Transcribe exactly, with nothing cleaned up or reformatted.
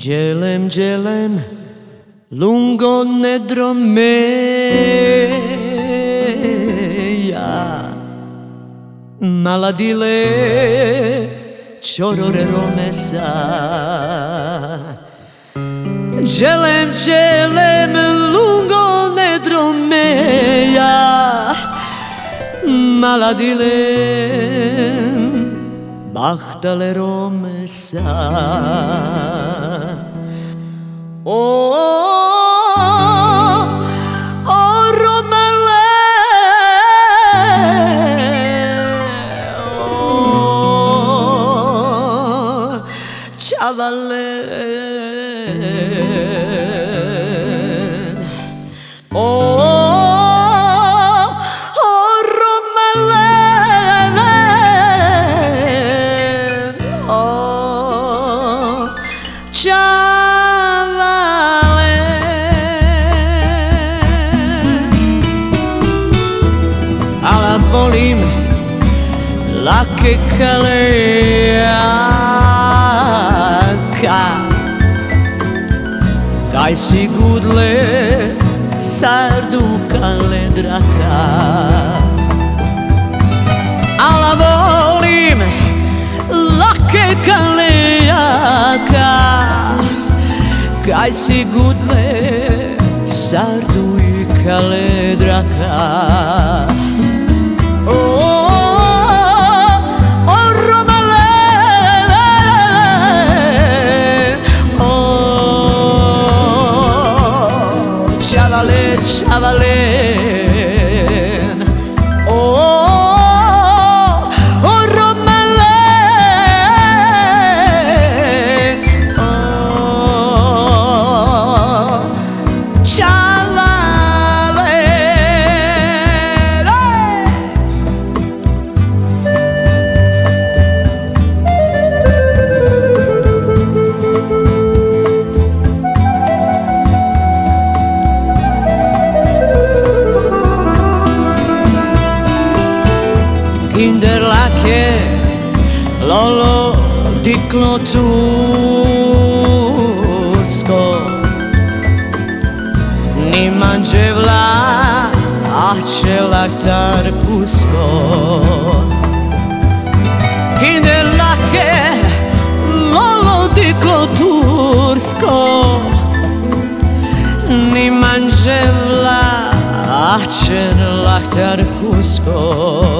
Gelem, gelem, lungo nedro meja, maladile ciorore romesa. Gelem, gelem, lungo nedro meja, maladile bahtale romesa. Oh, oh, Romele, oh, Chavale, oh, oh, Romele, oh, Chavale. Ala volim lake kalejaka, kaj si gudle sardukale draka. Ala volim lake kalejaka, kaj si gudle sardukale draka. Chavalen, oh, oh, Romelen, oh, Chavalen, Kinder lake lolo diklo tursko, ni manđevla ače laktar kusko. Kinder lake lolo diklo tursko, ni manđevla ače laktar kusko.